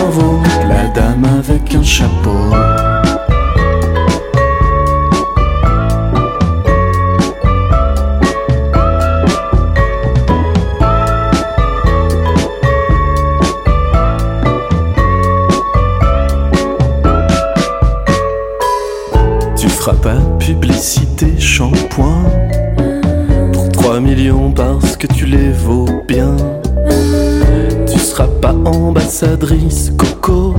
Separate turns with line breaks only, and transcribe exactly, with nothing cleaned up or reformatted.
cerveau, la dame avec un chapeau. Tu feras pas publicité shampoing pour trois millions parce que tu les vaux bien. Tu seras pas ambassadrice coco